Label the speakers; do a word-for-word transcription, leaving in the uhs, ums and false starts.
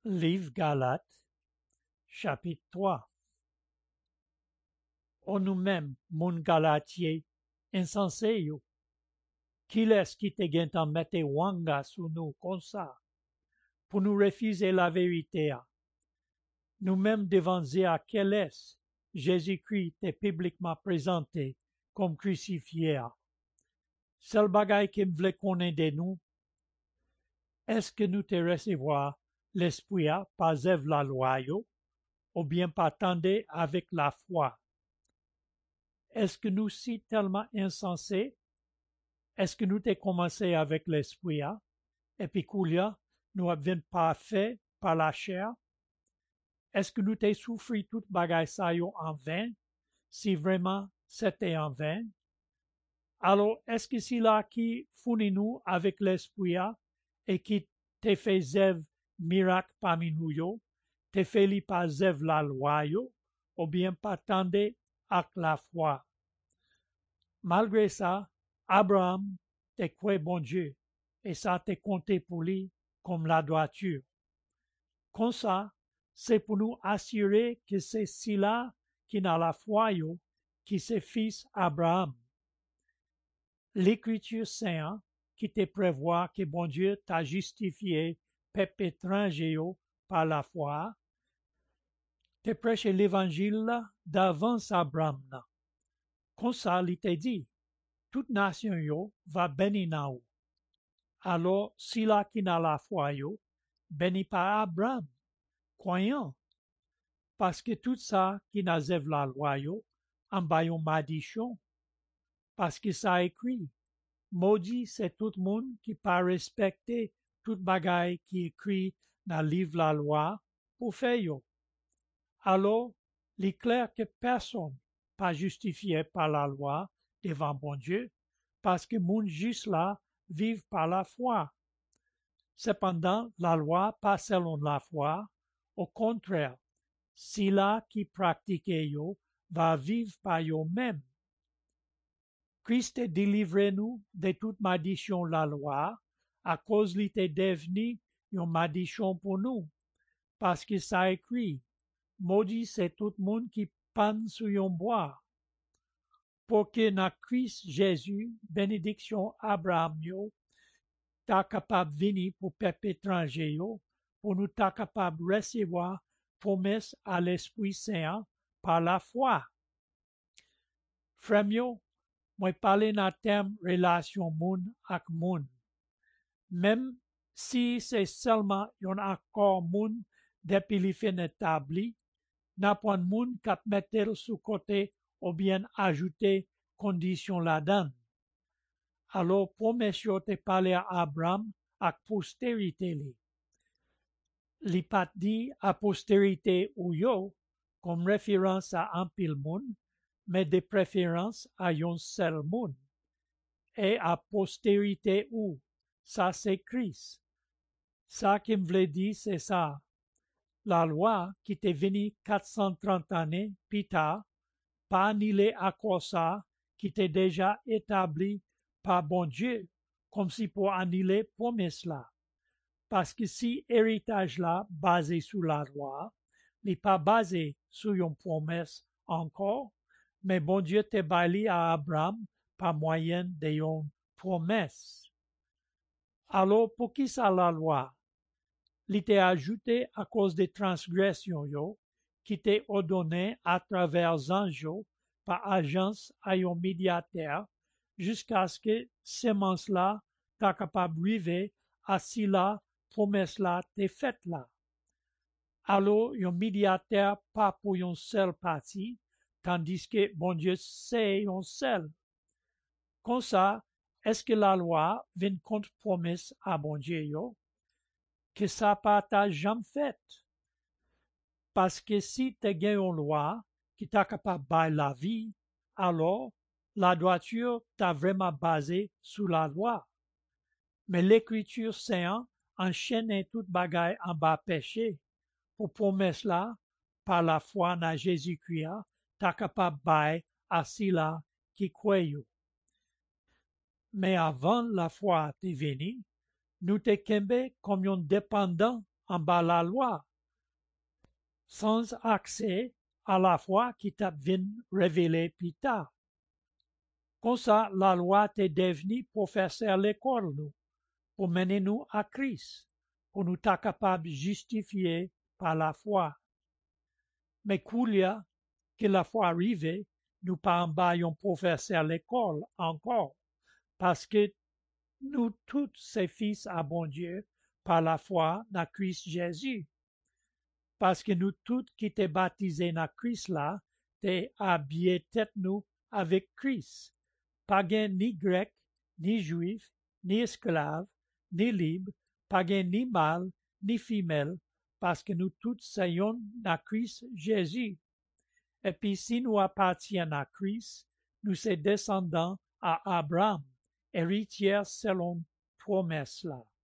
Speaker 1: Livre Galates, chapitre trois. On nous-mêmes, moun Galatier, insensé yo, qui est-ce qui te gen t'en mette wanga sous nous comme ça, pour nous refuser la vérité? Nous-mêmes devons dire à quel est Jésus-Christ est publiquement présenté comme crucifié. Seul bagay qui me vle connaître de nous, est-ce que nous te recevoir l'esprit par zèv la loi yo, ou bien pas tendre avec la foi? Est-ce que nous si tellement insensés? Est-ce que nous te commencé avec l'esprit et puis koulia nous avons pas fait par la chair? Est-ce que nous te souffri tout bagay sa yo en vain, si vraiment c'était en vain? Alors, est-ce que c'est là qui fournit nous avec l'esprit et qui te fait zèv miracle parmi nous yo, te fait li pas zèv la loi yo, ou bien pas tendre avec la foi? Malgré ça, Abraham te croit bon Dieu, et ça te compté pour lui comme la droiture. Comme ça, c'est pour nous assurer que c'est celui-là qui n'a la foi yo, qui c'est fils Abraham. L'Écriture sainte qui te prévoit que bon Dieu t'a justifié peuple étranger yo par la foi, te prêche l'évangile d'avance Abraham. Comme ça, il te dit, toute nation yo va bénir na ou. Alors, si la qui n'a la foi yo, béni par Abraham, croyant, parce que tout ça qui n'a zèv la loi yo, en bayon maudissyon, parce que ça écrit, maudit c'est tout le monde qui pas respecter tout bagay qui écrit dans le livre la loi pour faire yo. Alors, il est clair que personne pas justifié par la loi devant bon Dieu, parce que moun juste là vivent par la foi. Cependant, la loi pas selon la foi, au contraire, si là qui pratique yo va vivre par yo même. Christ délivre nous de toute malédiction la loi, à cause il était devenu une malédiction pour nous, parce que ça écrit, maudit c'est tout le monde qui panne sur yon bois. Pour que dans Christ Jésus, bénédiction Abraham yo, ta capable venir pour peuple étranger yo, pour nous ta capable recevoir promesse à l'Esprit Saint par la foi. Frère yo, moi parler dans terme relation moun ak moun. Même si c'est seulement yon accord moun depuis li fin établi, n'a point moun k'ap mettel sous côté ou bien ajouter condition là-dedans. Alors promesse yo te parler à Abraham ak postérité li. Li pat di à postérité ou yo comme référence à un pile moun, mais de préférence à yon seul moun. Et à postérité ou, ça c'est Christ. Ça qui me vle dire c'est ça. La loi qui t'est venue quatre cent trente années plus tard, pas annulé à quoi ça qui t'est déjà établi par bon Dieu, comme si pour annuler promesse là. Parce que si héritage là basé sur la loi, n'est pas basé sur une promesse encore, mais bon Dieu t'est bâli à Abraham par moyen de une promesse. Alors pour qui ça la loi? L'était ajouté à cause des transgressions yo, qui étaient ordonnées à travers anges par agence à un médiateur, jusqu'à ce que semence là ta capable d'arriver à si la promesse là t'est faite là. Alors un médiateur pas pour une seule partie, tandis que bon Dieu c'est un seul. Comme ça, est-ce que la loi vient contre promesse à bon Dieu yo? Que ça pas ta jamais fait. Parce que si tu as une loi qui t'a capable de la vie, alors la droiture t'a vraiment basé sur la loi. Mais l'Écriture sainte enchaîne toute bagaille en bas péché. Pour promesse là, par la foi dans Jésus-Christ, t'a capable de à ceux-là qui croient. Mais avant la foi t'est venue, nous te kembe comme un dépendant en bas la loi, sans accès à la foi qui t'a vin révélée plus tard. Comme ça, la loi t'est devenue pour faire l'école, nous, pour mener nous à Christ, pour nous être capables de justifier par la foi. Mais Koulia, que la foi arrive, nous pas en bas pour faire l'école encore, parce que nous tous ces fils à bon Dieu par la foi dans Christ Jésus. Parce que nous tous qui t'es baptisés dans Christ là, t'es habillés tête nous avec Christ. Pagan ni grec, ni juif, ni esclave, ni libre, pagan ni mâle, ni femelle, parce que nous tous soyons dans Christ Jésus. Et puis si nous appartiennent à Christ, nous sommes descendants à Abraham, héritiers selon promesse là.